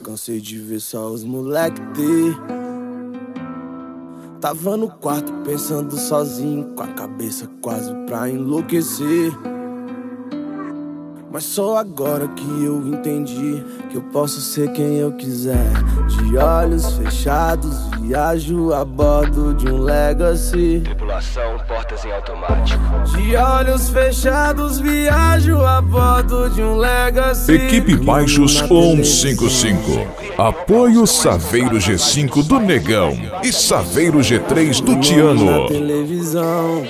cansei de ver só os moleque ter. Tava no quarto pensando sozinho, com a cabeça quase pra enlouquecer. Mas só agora que eu entendi que eu posso ser quem eu quiser. De olhos fechados, viajo a bordo de um Legacy. Tripulação, portas em automático. De olhos fechados, viajo a bordo de um Legacy. Equipe Baixos 155. Apoio Saveiro G5 do Negão e Saveiro G3 do Tiano. Na televisão.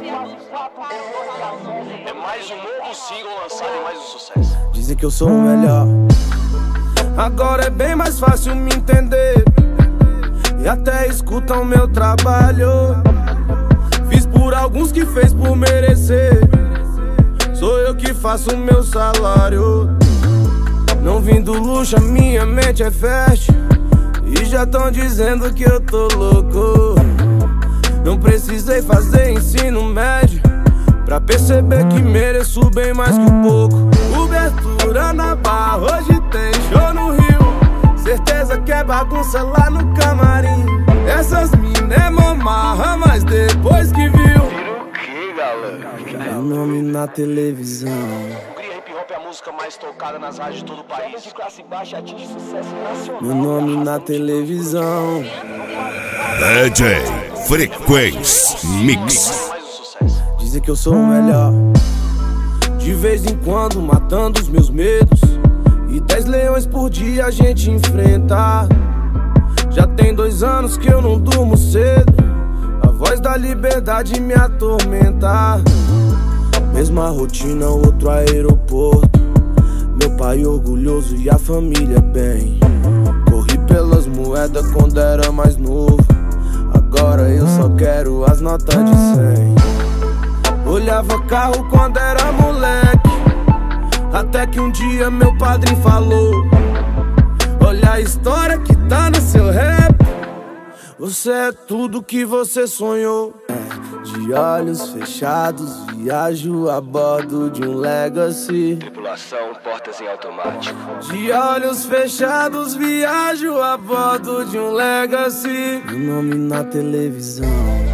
É mais um novo single lançado e mais um sucesso. Dizem que eu sou o melhor. Agora é bem mais fácil me entender. E até escutam meu trabalho. Fiz por alguns que fez por merecer. Sou eu que faço o meu salário. Não vim do luxo, a minha mente é fértil. E já tão dizendo que eu tô louco. Não precisei fazer ensino médio pra perceber que mereço bem mais que um pouco. Cobertura na barra, hoje tem show no Rio. Certeza que é bagunça lá no camarim. Essas mina é mamarra, mas depois que viu Vira o que, galera? meu nome na televisão. Hungria Hip Hop é a música mais tocada nas rádios de todo o país. De classe baixa atinge sucesso nacional. Meu nome na televisão. DJ Frequência Mix. Mais um sucesso. Dizem que eu sou o melhor. De vez em quando matando os meus medos. E 10 leões por dia a gente enfrenta. Já tem 2 anos que eu não durmo cedo. A voz da liberdade me atormenta. Mesma rotina, outro aeroporto. Meu pai orgulhoso e a família bem. Corri pelas moedas quando era mais novo. Agora eu só quero as notas de 100. Olhava carro quando era moleque. Até que um dia meu padrinho falou: olha a história que tá no seu rap. Você é tudo que você sonhou. De olhos fechados, viajo a bordo de um Legacy. Tripulação, portas em automático. De olhos fechados, viajo a bordo de um Legacy. Meu nome na televisão.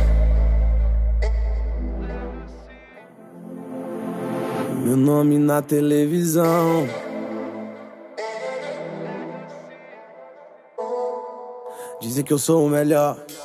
Meu nome na televisão. Dizem que eu sou o melhor.